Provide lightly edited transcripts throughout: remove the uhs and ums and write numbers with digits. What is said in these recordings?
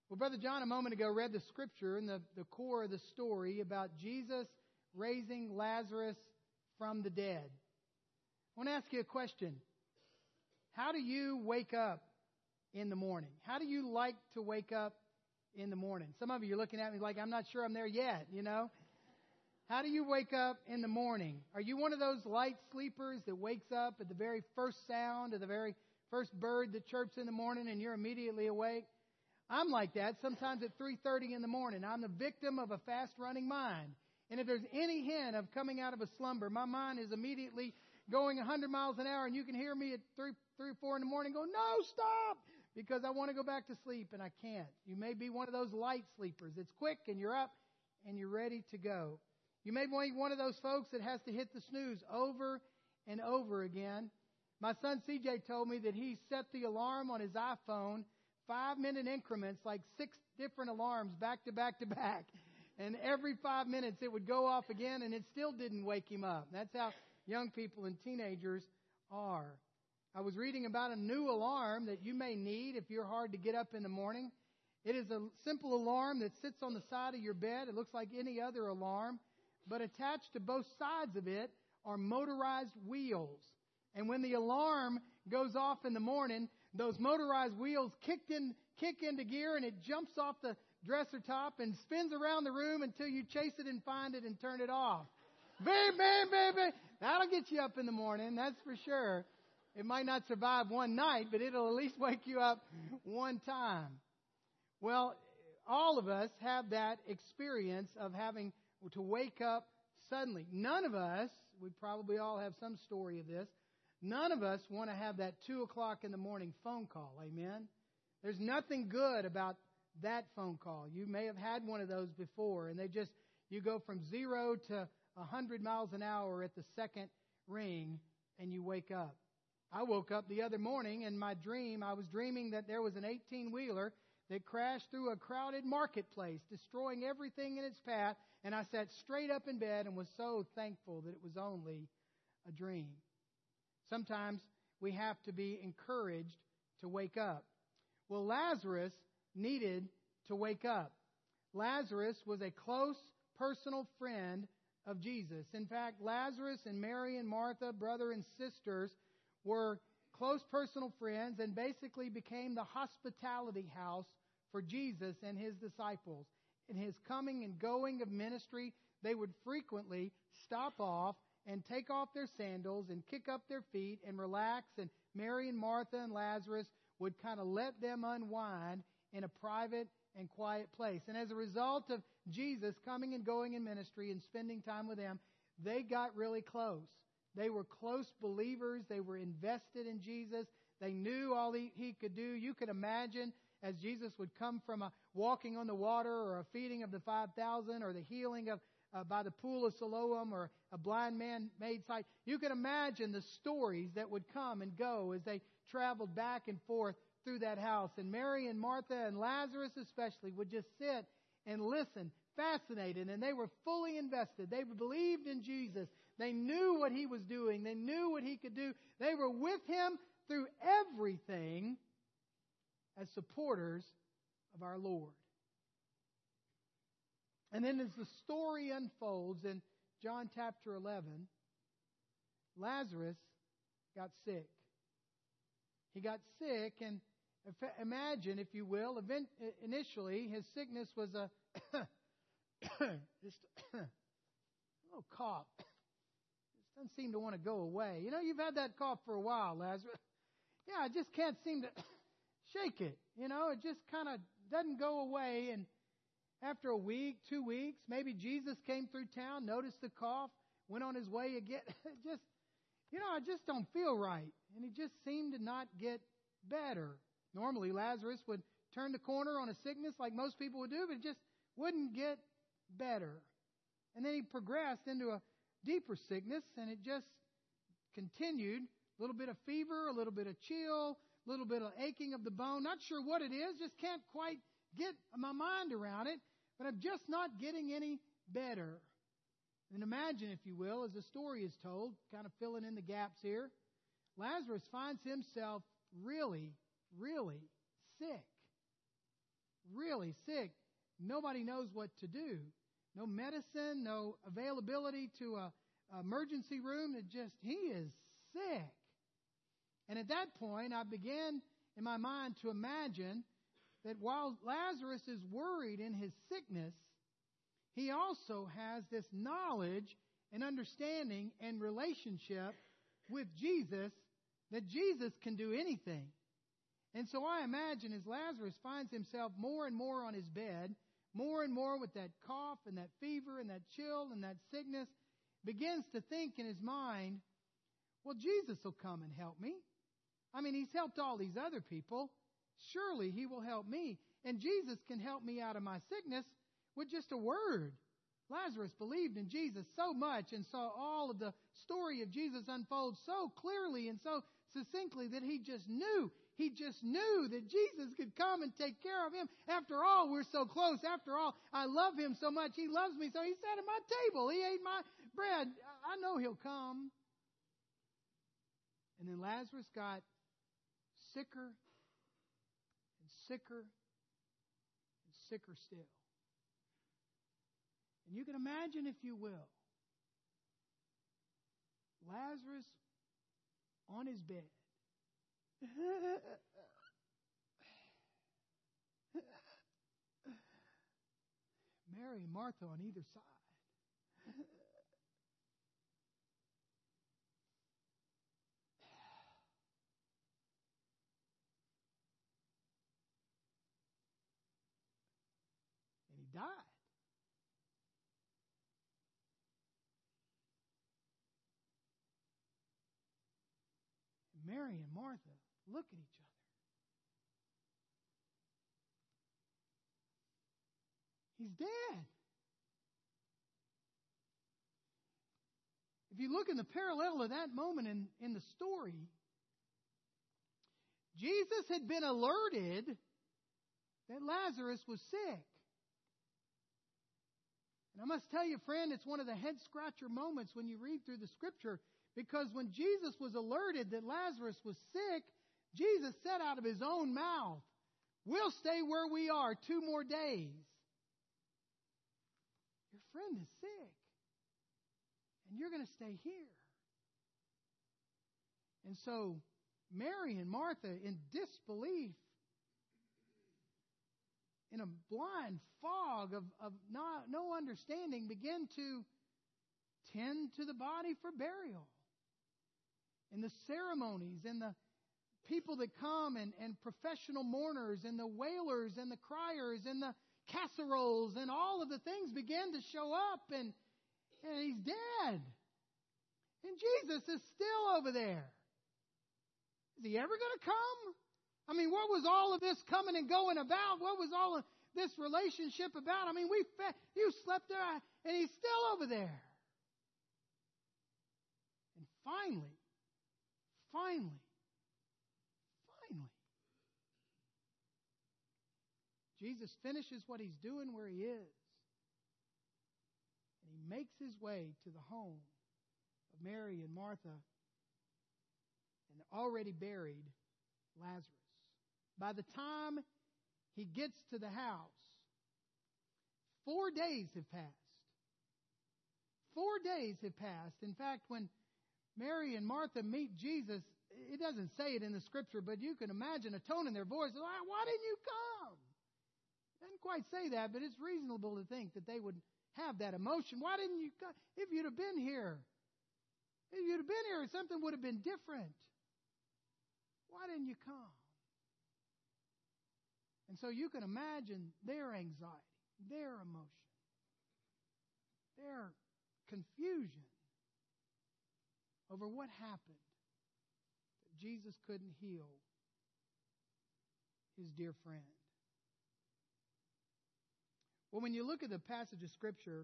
Well, Brother John, a moment ago, read the scripture and the core of the story about Jesus raising Lazarus from the dead. I want to ask you a question. How do you wake up in the morning? How do you like to wake up in the morning? Some of you are looking at me like, I'm not sure I'm there yet, you know. How do you wake up in the morning? Are you one of those light sleepers that wakes up at the very first sound of the very first bird that chirps in the morning and you're immediately awake? I'm like that. Sometimes at 3:30 in the morning, I'm the victim of a fast-running mind. And if there's any hint of coming out of a slumber, my mind is immediately going 100 miles an hour, and you can hear me at 3 or 4 in the morning go, no, stop, because I want to go back to sleep, and I can't. You may be one of those light sleepers. It's quick, and you're up, and you're ready to go. You may be one of those folks that has to hit the snooze over and over again. My son CJ told me that he set the alarm on his iPhone 5-minute increments, like 6 different alarms back to back to back. And every 5 minutes it would go off again, and it still didn't wake him up. That's how young people and teenagers are. I was reading about a new alarm that you may need if you're hard to get up in the morning. It is a simple alarm that sits on the side of your bed. It looks like any other alarm, but attached to both sides of it are motorized wheels. And when the alarm goes off in the morning, those motorized wheels kick into gear, and it jumps off the dresser top and spins around the room until you chase it and find it and turn it off. Bang, bang, bang, bang. That'll get you up in the morning, that's for sure. It might not survive one night, but it'll at least wake you up one time. Well, all of us have that experience of having to wake up suddenly. None of us, we probably all have some story of this, none of us want to have that 2 o'clock in the morning phone call. Amen? There's nothing good about that phone call. You may have had one of those before, and you go from 0 to 100 miles an hour at the second ring, and you wake up. I woke up the other morning, and I was dreaming that there was an 18-wheeler that crashed through a crowded marketplace, destroying everything in its path, and I sat straight up in bed and was so thankful that it was only a dream. Sometimes we have to be encouraged to wake up. Well, Lazarus needed to wake up. Lazarus was a close personal friend of Jesus. In fact, Lazarus and Mary and Martha, brother and sisters, were close personal friends and basically became the hospitality house for Jesus and His disciples. In His coming and going of ministry, they would frequently stop off and take off their sandals and kick up their feet and relax. And Mary and Martha and Lazarus would kind of let them unwind in a private and quiet place. And as a result of Jesus coming and going in ministry and spending time with them, they got really close. They were close believers. They were invested in Jesus. They knew all He could do. You could imagine as Jesus would come from a walking on the water or a feeding of the 5,000 or the healing of by the pool of Siloam or a blind man made sight. You could imagine the stories that would come and go as they traveled back and forth through that house. And Mary and Martha and Lazarus especially would just sit and listen, fascinated, and they were fully invested. They believed in Jesus. They knew what He was doing. They knew what He could do. They were with Him through everything as supporters of our Lord. And then as the story unfolds in John chapter 11, Lazarus got sick. He got sick, and imagine, if you will, initially his sickness was a just little cough. Just doesn't seem to want to go away. You know, you've had that cough for a while, Lazarus. Yeah, I just can't seem to shake it. You know, it just kind of doesn't go away. And after a week, 2 weeks, maybe Jesus came through town, noticed the cough, went on his way again. I just don't feel right. And he just seemed to not get better. Normally, Lazarus would turn the corner on a sickness like most people would do, but it just wouldn't get better. And then he progressed into a deeper sickness, and it just continued. A little bit of fever, a little bit of chill, a little bit of aching of the bone. Not sure what it is, just can't quite get my mind around it, but I'm just not getting any better. And imagine, if you will, as the story is told, kind of filling in the gaps here, Lazarus finds himself really, really sick. really sick. Nobody knows what to do. No medicine, no availability to a emergency room. He is sick. And at that point, I began in my mind to imagine that while Lazarus is worried in his sickness, he also has this knowledge and understanding and relationship with Jesus, that Jesus can do anything. And so I imagine as Lazarus finds himself more and more on his bed, more and more with that cough and that fever and that chill and that sickness, begins to think in his mind, well, Jesus will come and help me. I mean, He's helped all these other people. Surely He will help me. And Jesus can help me out of my sickness with just a word. Lazarus believed in Jesus so much and saw all of the story of Jesus unfold so clearly and so succinctly that he just knew that Jesus could come and take care of him. After all, we're so close. After all, I love Him so much. He loves me. So He sat at my table. He ate my bread. I know He'll come. And then Lazarus got sicker and sicker and sicker still. And you can imagine, if you will, Lazarus on his bed. Mary and Martha on either side. And he died. Mary and Martha look at each other. He's dead. If you look in the parallel of that moment in the story, Jesus had been alerted that Lazarus was sick. And I must tell you, friend, it's one of the head-scratcher moments when you read through the Scripture, because when Jesus was alerted that Lazarus was sick, Jesus said out of His own mouth, "We'll stay where we are 2 more days. Your friend is sick, and you're going to stay here." And so Mary and Martha, in disbelief, in a blind fog of no understanding, begin to tend to the body for burial. And the ceremonies and the people that come and professional mourners and the wailers and the criers and the casseroles and all of the things begin to show up, and He's dead. And Jesus is still over there. Is He ever going to come? I mean, what was all of this coming and going about? What was all of this relationship about? I mean, you slept there, and He's still over there. And finally, Jesus finishes what He's doing where He is. And He makes His way to the home of Mary and Martha and the already buried Lazarus. By the time He gets to the house, 4 days have passed. 4 days have passed. In fact, when Mary and Martha meet Jesus, it doesn't say it in the Scripture, but you can imagine a tone in their voice. Why didn't you come? It doesn't quite say that, but it's reasonable to think that they would have that emotion. Why didn't you come? If you'd have been here, something would have been different. Why didn't you come? And so you can imagine their anxiety, their emotion, their confusion over what happened, that Jesus couldn't heal his dear friend. Well, when you look at the passage of Scripture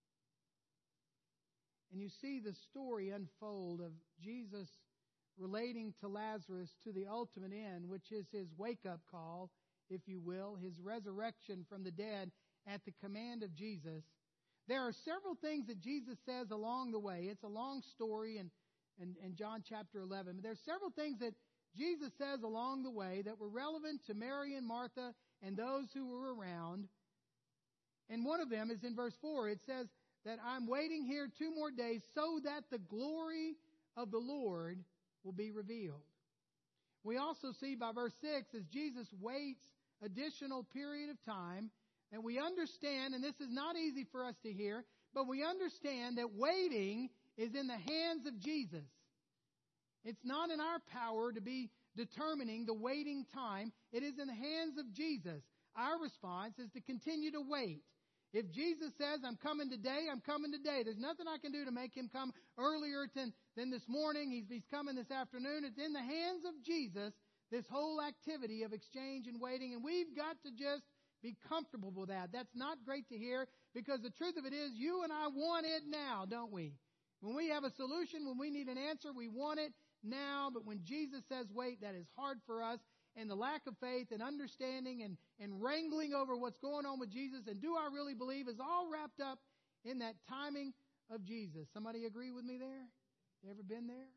and you see the story unfold of Jesus relating to Lazarus to the ultimate end, which is His wake-up call, if you will, His resurrection from the dead at the command of Jesus, there are several things that Jesus says along the way. It's a long story in John chapter 11. But there are several things that Jesus says along the way that were relevant to Mary and Martha and those who were around. And one of them is in verse 4. It says that I'm waiting here 2 more days so that the glory of the Lord will be revealed. We also see by verse 6, as Jesus waits additional period of time, and we understand, and this is not easy for us to hear, but we understand that waiting is in the hands of Jesus. It's not in our power to be determining the waiting time. It is in the hands of Jesus. Our response is to continue to wait. If Jesus says, I'm coming today, I'm coming today. There's nothing I can do to make Him come earlier than this morning. He's coming this afternoon. It's in the hands of Jesus, this whole activity of exchange and waiting. And we've got to just be comfortable with that. That's not great to hear, because the truth of it is, you and I want it now, don't we? When we have a solution, when we need an answer, we want it now. But when Jesus says wait, that is hard for us. And the lack of faith and understanding and wrangling over what's going on with Jesus and do I really believe is all wrapped up in that timing of Jesus. Somebody agree with me there? You ever been there?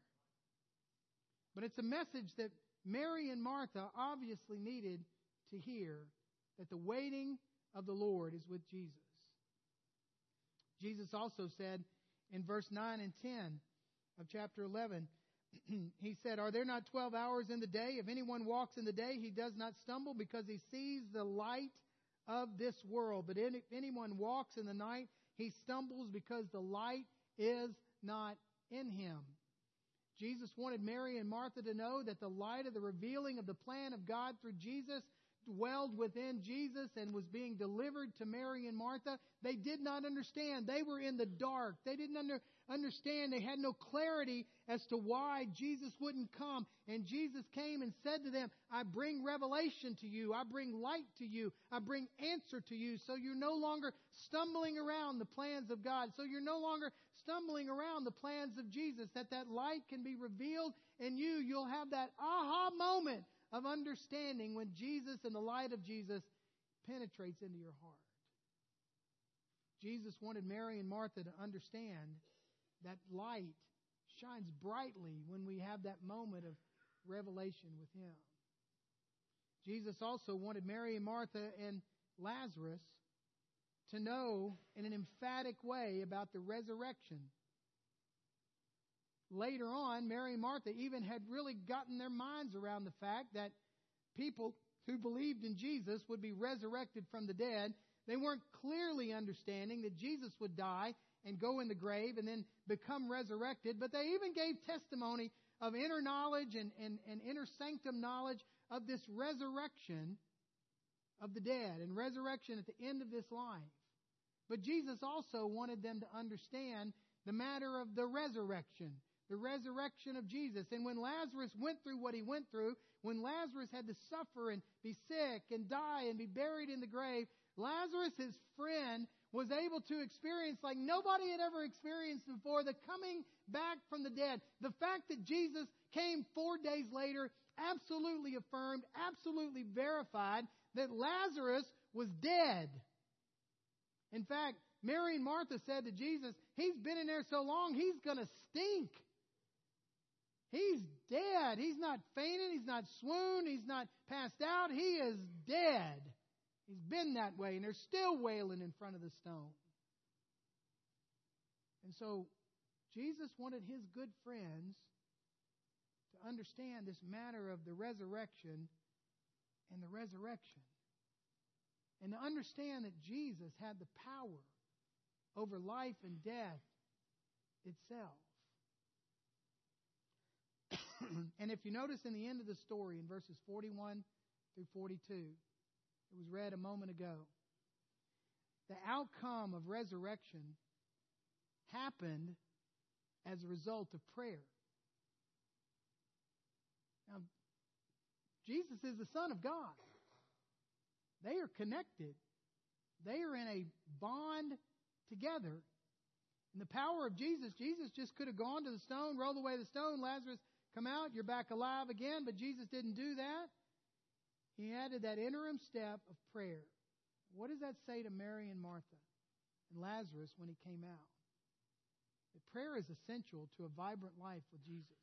But it's a message that Mary and Martha obviously needed to hear, that the waiting of the Lord is with Jesus. Jesus also said in verse 9 and 10 of chapter 11, He said, are there not 12 hours in the day? If anyone walks in the day, he does not stumble because he sees the light of this world. But if anyone walks in the night, he stumbles because the light is not in him. Jesus wanted Mary and Martha to know that the light of the revealing of the plan of God through Jesus dwelled within Jesus and was being delivered to Mary and Martha. They did not understand. They were in the dark. They didn't understand. They had no clarity as to why Jesus wouldn't come. And Jesus came and said to them, I bring revelation to you. I bring light to you. I bring answer to you. So you're no longer stumbling around the plans of God. So you're no longer stumbling around the plans of Jesus. That light can be revealed in you. You'll have that aha moment of understanding when Jesus and the light of Jesus penetrates into your heart. Jesus wanted Mary and Martha to understand that light shines brightly when we have that moment of revelation with Him. Jesus also wanted Mary and Martha and Lazarus to know in an emphatic way about the resurrection. Later on, Mary and Martha even had really gotten their minds around the fact that people who believed in Jesus would be resurrected from the dead. They weren't clearly understanding that Jesus would die and go in the grave and then become resurrected, but they even gave testimony of inner knowledge and inner sanctum knowledge of this resurrection of the dead and resurrection at the end of this life. But Jesus also wanted them to understand the matter of the resurrection of Jesus. And when Lazarus went through what he went through, when Lazarus had to suffer and be sick and die and be buried in the grave, Lazarus, his friend, was able to experience like nobody had ever experienced before, the coming back from the dead. The fact that Jesus came 4 days later absolutely affirmed, absolutely verified that Lazarus was dead. In fact, Mary and Martha said to Jesus, he's been in there so long, he's going to stink. He's dead. He's not fainted. He's not swooned. He's not passed out. He is dead. He's been that way, and they're still wailing in front of the stone. And so Jesus wanted His good friends to understand this matter of the resurrection and the resurrection. And to understand that Jesus had the power over life and death itself. And if you notice in the end of the story, in verses 41 through 42, it was read a moment ago, the outcome of resurrection happened as a result of prayer. Now, Jesus is the Son of God. They are connected. They are in a bond together. In the power of Jesus, Jesus just could have gone to the stone, rolled away the stone, Lazarus, come out, you're back alive again. But Jesus didn't do that. He added that interim step of prayer. What does that say to Mary and Martha and Lazarus when he came out? That prayer is essential to a vibrant life with Jesus.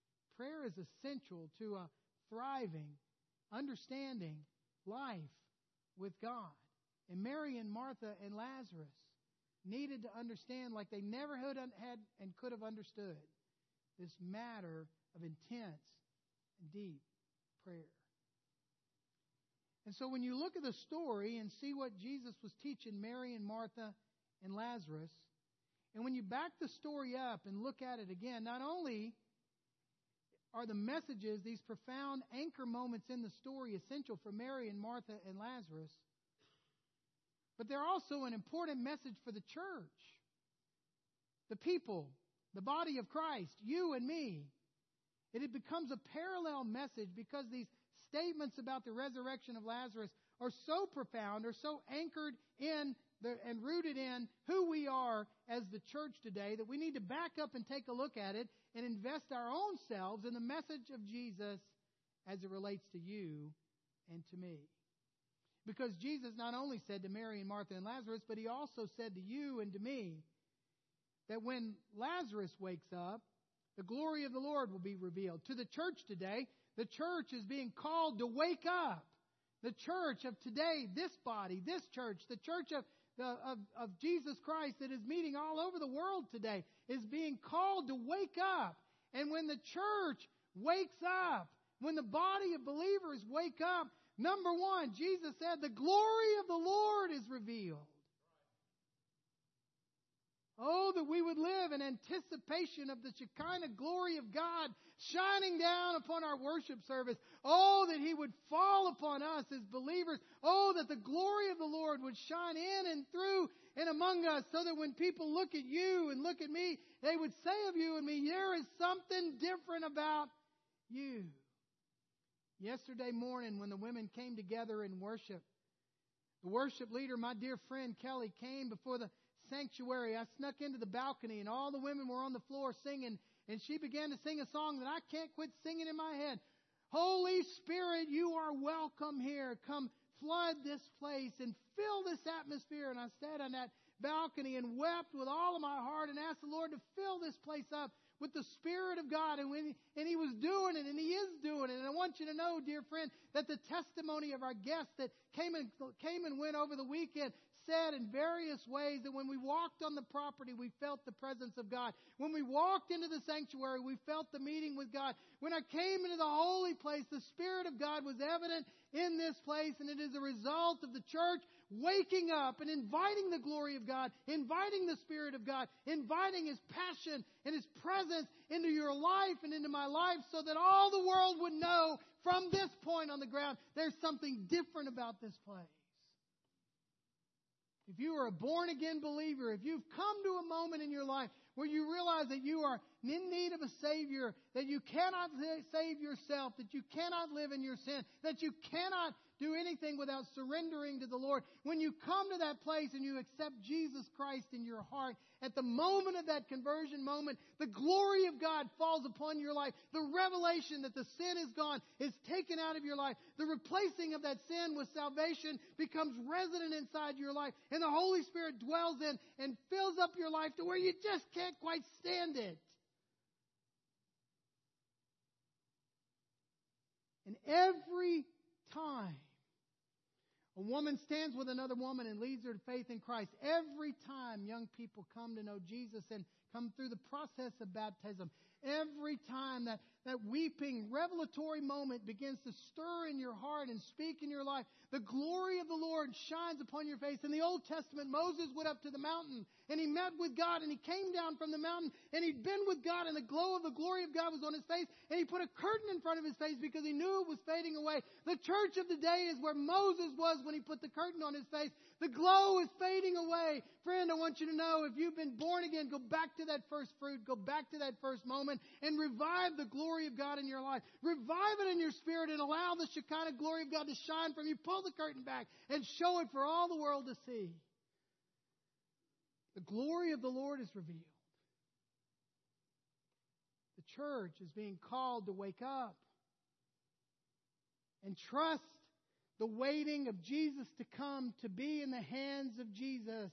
Prayer is essential to a thriving, understanding life with God. And Mary and Martha and Lazarus needed to understand, like they never had and could have understood, this matter of intense and deep prayer. And so when you look at the story and see what Jesus was teaching Mary and Martha and Lazarus, and when you back the story up and look at it again, not only are the messages, these profound anchor moments in the story, essential for Mary and Martha and Lazarus, but they're also an important message for the church, the people, the body of Christ, you and me. It becomes a parallel message because these statements about the resurrection of Lazarus are so profound, are so anchored in and rooted in who we are as the church today, that we need to back up and take a look at it and invest our own selves in the message of Jesus as it relates to you and to me. Because Jesus not only said to Mary and Martha and Lazarus, but He also said to you and to me that when Lazarus wakes up, the glory of the Lord will be revealed. To the church today, the church is being called to wake up. The church of today, this body, this church, the church of Jesus Christ that is meeting all over the world today, is being called to wake up. And when the church wakes up, when the body of believers wake up, number one, Jesus said, the glory of the Lord is revealed. Oh, that we would live in anticipation of the Shekinah glory of God shining down upon our worship service. Oh, that He would fall upon us as believers. Oh, that the glory of the Lord would shine in and through and among us, so that when people look at you and look at me, they would say of you and me, there is something different about you. Yesterday morning, when the women came together in worship, the worship leader, my dear friend Kelly, came before the sanctuary. I snuck into the balcony, and all the women were on the floor singing, and she began to sing a song that I can't quit singing in my head. Holy Spirit, you are welcome here. Come flood this place and fill this atmosphere. And I sat on that balcony and wept with all of my heart and asked the Lord to fill this place up with the Spirit of God. And He was doing it, and He is doing it. And I want you to know, dear friend, that the testimony of our guests that came and went over the weekend said in various ways that when we walked on the property, we felt the presence of God. When we walked into the sanctuary, we felt the meeting with God. When I came into the holy place, the Spirit of God was evident in this place, and it is a result of the church waking up and inviting the glory of God, inviting the Spirit of God, inviting His passion and His presence into your life and into my life, so that all the world would know from this point on the ground, there's something different about this place. If you are a born-again believer, if you've come to a moment in your life where you realize that you are in need of a Savior, that you cannot save yourself, that you cannot live in your sin, that you cannot do anything without surrendering to the Lord, when you come to that place and you accept Jesus Christ in your heart, at the moment of that conversion moment, the glory of God falls upon your life. The revelation that the sin is gone is taken out of your life. The replacing of that sin with salvation becomes resident inside your life. And the Holy Spirit dwells in and fills up your life to where you just can't quite stand it. And every time a woman stands with another woman and leads her to faith in Christ, every time young people come to know Jesus and come through the process of baptism, every time that weeping, revelatory moment begins to stir in your heart and speak in your life, the glory of the Lord shines upon your face. In the Old Testament, Moses went up to the mountain and he met with God, and he came down from the mountain and he'd been with God, and the glow of the glory of God was on his face, and he put a curtain in front of his face because he knew it was fading away. The church of the day is where Moses was when he put the curtain on his face. The glow is fading away. Friend, I want you to know, if you've been born again, go back to that first fruit, go back to that first moment, and revive the glory of God in your life. Revive it in your spirit and allow the Shekinah glory of God to shine from you. Pull the curtain back and show it for all the world to see. The glory of the Lord is revealed. The church is being called to wake up and trust the waiting of Jesus to come, to be in the hands of Jesus.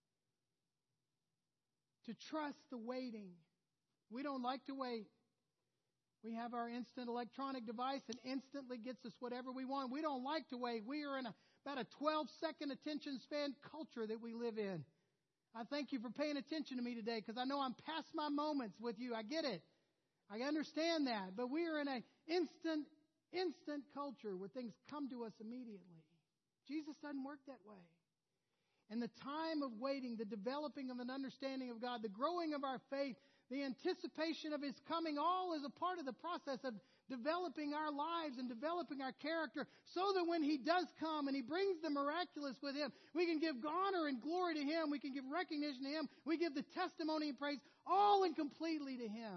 To trust the waiting. We don't like to wait. We have our instant electronic device and instantly gets us whatever we want. We don't like to wait. We are in a about a 12-second attention span culture that we live in. I thank you for paying attention to me today because I know I'm past my moments with you. I get it. I understand that. But we are in an instant culture where things come to us immediately. Jesus doesn't work that way. And the time of waiting, the developing of an understanding of God, the growing of our faith, the anticipation of His coming, all is a part of the process of developing our lives and developing our character so that when He does come and He brings the miraculous with Him, we can give honor and glory to Him. We can give recognition to Him. We give the testimony and praise all and completely to Him.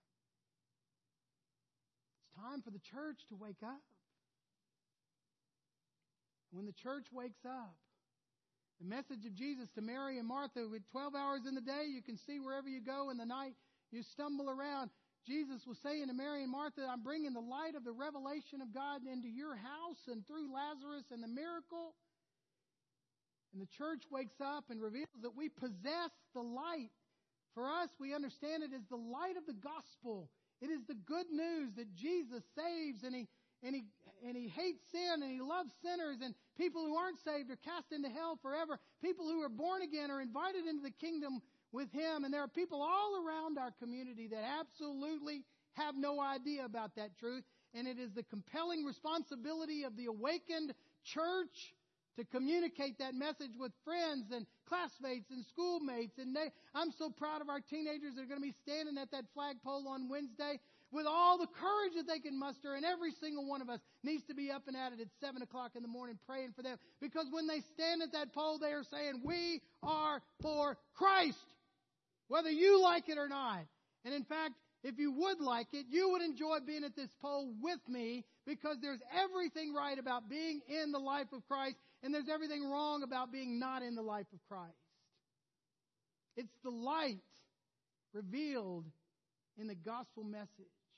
It's time for the church to wake up. When the church wakes up, the message of Jesus to Mary and Martha, with 12 hours in the day, you can see wherever you go. In the night, you stumble around. Jesus was saying to Mary and Martha, I'm bringing the light of the revelation of God into your house and through Lazarus and the miracle. And the church wakes up and reveals that we possess the light. For us, we understand it as the light of the gospel. It is the good news that Jesus saves and He hates sin and He loves sinners, and people who aren't saved are cast into hell forever. People who are born again are invited into the kingdom with Him. And there are people all around our community that absolutely have no idea about that truth. And it is the compelling responsibility of the awakened church to communicate that message with friends and classmates and schoolmates. And I'm so proud of our teenagers that are going to be standing at that flagpole on Wednesday with all the courage that they can muster. And every single one of us needs to be up and at it at 7 o'clock in the morning praying for them. Because when they stand at that pole, they are saying, we are for Christ, whether you like it or not. And in fact, if you would like it, you would enjoy being at this pole with me, because there's everything right about being in the life of Christ, and there's everything wrong about being not in the life of Christ. It's the light revealed in the gospel message.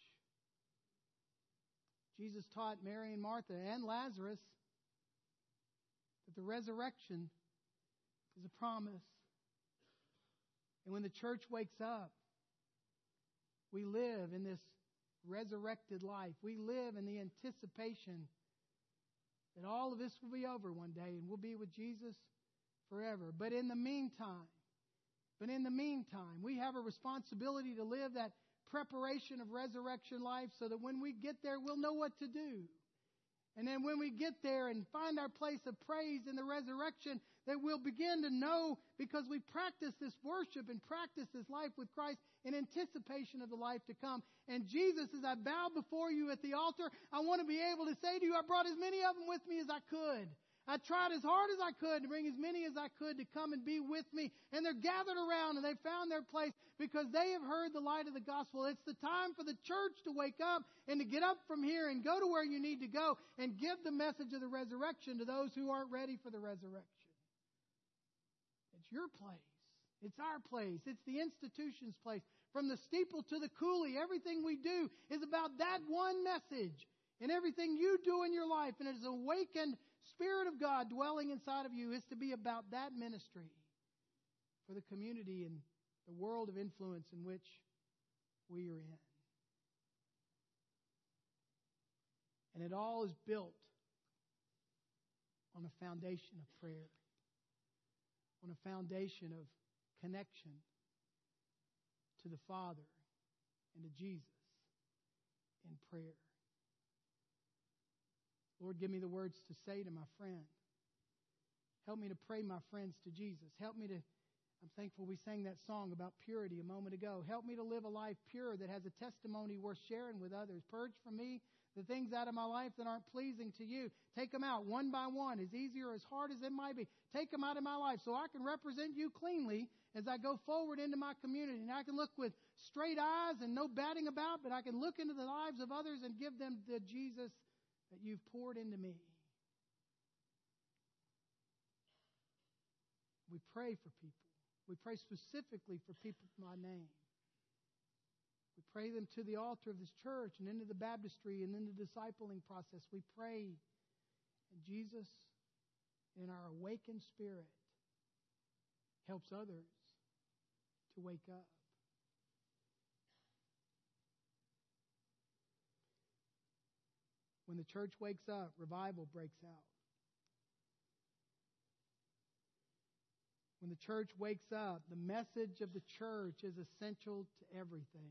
Jesus taught Mary and Martha and Lazarus that the resurrection is a promise. And when the church wakes up, we live in this resurrected life. We live in the anticipation that all of this will be over one day and we'll be with Jesus forever. But in the meantime, we have a responsibility to live that preparation of resurrection life so that when we get there, we'll know what to do. And then when we get there and find our place of praise in the resurrection, that we'll begin to know, because we practice this worship and practice this life with Christ in anticipation of the life to come. And Jesus, as I bow before you at the altar, I want to be able to say to you, I brought as many of them with me as I could. I tried as hard as I could to bring as many as I could to come and be with me. And they're gathered around and they found their place because they have heard the light of the gospel. It's the time for the church to wake up and to get up from here and go to where you need to go and give the message of the resurrection to those who aren't ready for the resurrection. It's your place. It's our place. It's the institution's place. From the steeple to the coulee, everything we do is about that one message. And everything you do in your life, and it is awakened Spirit of God dwelling inside of you, is to be about that ministry for the community and the world of influence in which we are in. And it all is built on a foundation of prayer, on a foundation of connection to the Father and to Jesus in prayer. Lord, give me the words to say to my friend. Help me to pray my friends to Jesus. I'm thankful we sang that song about purity a moment ago. Help me to live a life pure that has a testimony worth sharing with others. Purge from me the things out of my life that aren't pleasing to you. Take them out one by one, as easy or as hard as it might be. Take them out of my life so I can represent you cleanly as I go forward into my community. And I can look with straight eyes and no batting about, but I can look into the lives of others and give them the Jesus that you've poured into me. We pray for people. We pray specifically for people by name. We pray them to the altar of this church and into the baptistry and in the discipling process. We pray, and Jesus, in our awakened spirit, helps others to wake up. When the church wakes up, revival breaks out. When the church wakes up, the message of the church is essential to everything.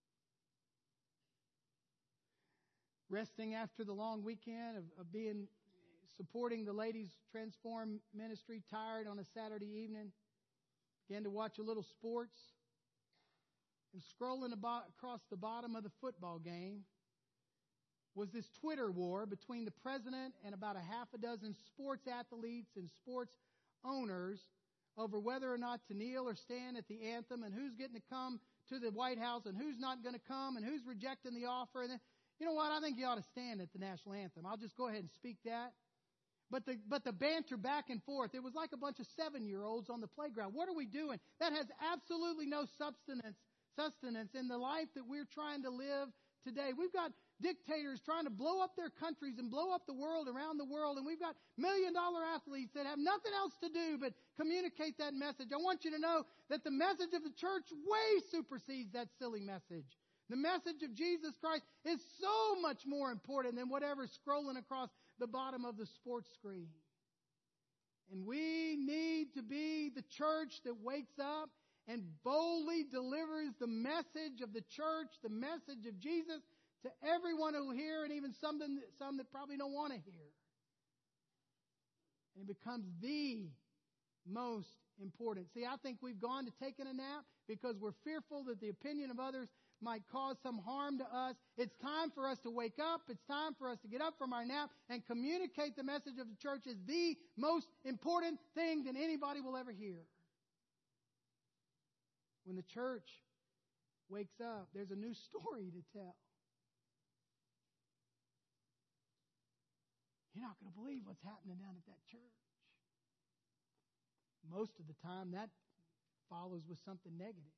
Resting after the long weekend of supporting the Ladies Transform Ministry, tired on a Saturday evening, began to watch a little sports, and scrolling across the bottom of the football game was this Twitter war between the president and about a half a dozen sports athletes and sports owners over whether or not to kneel or stand at the anthem, and who's getting to come to the White House and who's not going to come, and who's rejecting the offer. And then, you know what? I think you ought to stand at the national anthem. I'll just go ahead and speak that. But the banter back and forth, it was like a bunch of 7-year-olds on the playground. What are we doing? That has absolutely no sustenance in the life that we're trying to live today. We've got dictators trying to blow up their countries and blow up the world around the world. And we've got million-dollar athletes that have nothing else to do but communicate that message. I want you to know that the message of the church way supersedes that silly message. The message of Jesus Christ is so much more important than whatever's scrolling across the bottom of the sports screen. And we need to be the church that wakes up and boldly delivers the message of the church, the message of Jesus, to everyone who will hear, and even some that probably don't want to hear. And it becomes the most important. See, I think we've gone to taking a nap because we're fearful that the opinion of others might cause some harm to us. It's time for us to wake up. It's time for us to get up from our nap and communicate the message of the church as the most important thing that anybody will ever hear. When the church wakes up, there's a new story to tell. You're not going to believe what's happening down at that church. Most of the time, that follows with something negative.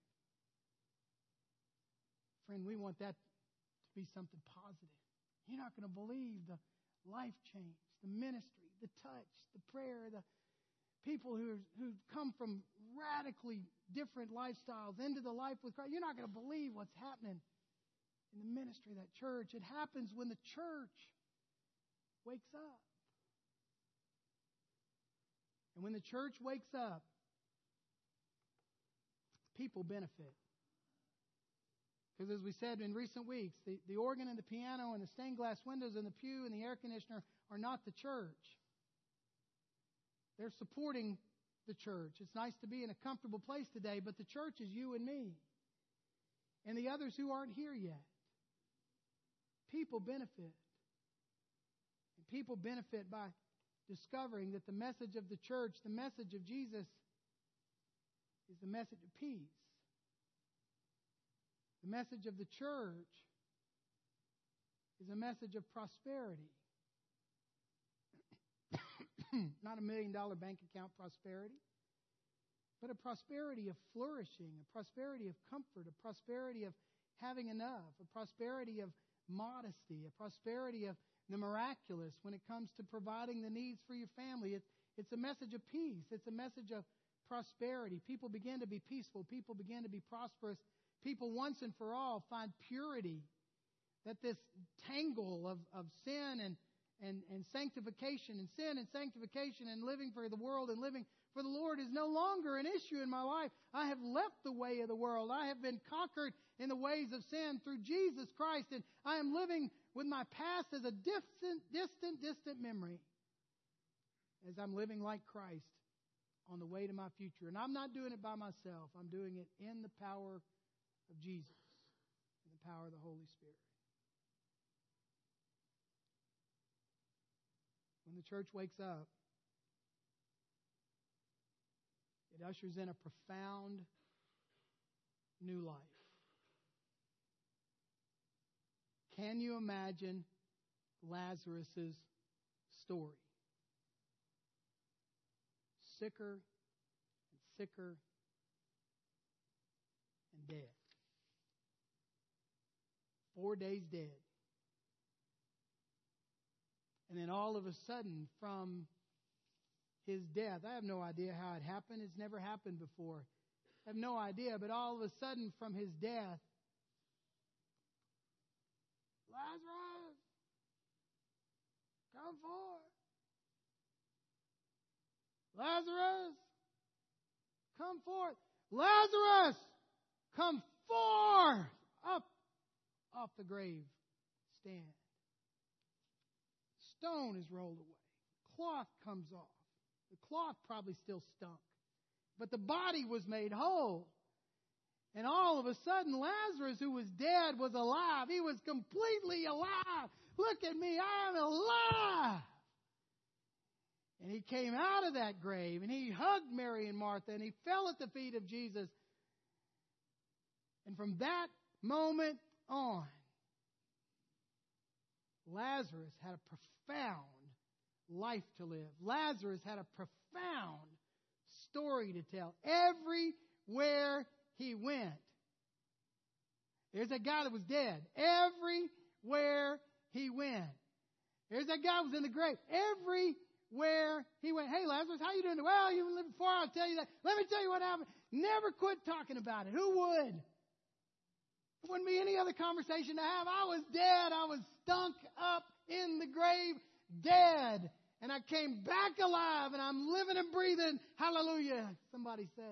Friend, we want that to be something positive. You're not going to believe the life change, the ministry, the touch, the prayer, the people who've come from radically different lifestyles into the life with Christ. You're not going to believe what's happening in the ministry of that church. It happens when the church wakes up. And when the church wakes up, people benefit. Because as we said in recent weeks, the organ and the piano and the stained glass windows and the pew and the air conditioner are not the church. They're supporting the church. It's nice to be in a comfortable place today, but the church is you and me and the others who aren't here yet. People benefit. And people benefit by discovering that the message of the church, the message of Jesus, is the message of peace. The message of the church is a message of prosperity. Not $1 million bank account prosperity, but a prosperity of flourishing, a prosperity of comfort, a prosperity of having enough, a prosperity of modesty, a prosperity of the miraculous when it comes to providing the needs for your family. It's a message of peace. It's a message of prosperity. People begin to be peaceful. People begin to be prosperous. People once and for all find purity. That this tangle of sin and sanctification, and sin and sanctification, and living for the world and living for the Lord is no longer an issue in my life. I have left the way of the world. I have been conquered in the ways of sin through Jesus Christ, and I am living with my past as a distant memory, as I'm living like Christ on the way to my future. And I'm not doing it by myself. I'm doing it in the power of Jesus, in the power of the Holy Spirit. When the church wakes up, it ushers in a profound new life. Can you imagine Lazarus' story? Sicker and sicker and dead. 4 days dead. And then all of a sudden, from his death, I have no idea how it happened. It's never happened before. I have no idea. But all of a sudden, from his death, Lazarus, come forth. Lazarus, come forth. Lazarus, come forth. Up off the grave stand. Stone is rolled away. Cloth comes off. The cloth probably still stunk. But the body was made whole. And all of a sudden, Lazarus, who was dead, was alive. He was completely alive. Look at me, I am alive. And he came out of that grave, and he hugged Mary and Martha, and he fell at the feet of Jesus. And from that moment on, Lazarus had a profound life to live. Lazarus had a profound story to tell. Everywhere he went, there's that guy that was dead. Everywhere he went. There's that guy who was in the grave. Everywhere he went. Hey, Lazarus, how you doing? Well, you lived before, I'll tell you that. Let me tell you what happened. Never quit talking about it. Who would? There wouldn't be any other conversation to have. I was dead. I was stunk up in the grave, dead. And I came back alive, and I'm living and breathing. Hallelujah. Somebody say.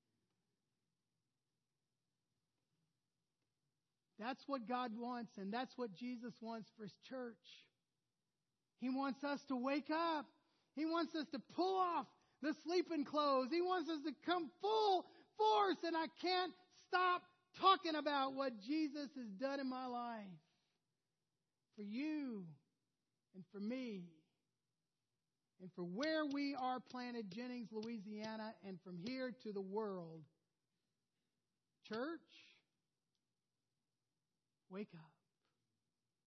That's what God wants, and that's what Jesus wants for His church. He wants us to wake up. He wants us to pull off the sleeping clothes. He wants us to come full force, and I can't stop talking about what Jesus has done in my life. For you and for me. And for where we are planted, Jennings, Louisiana, and from here to the world. Church, wake up.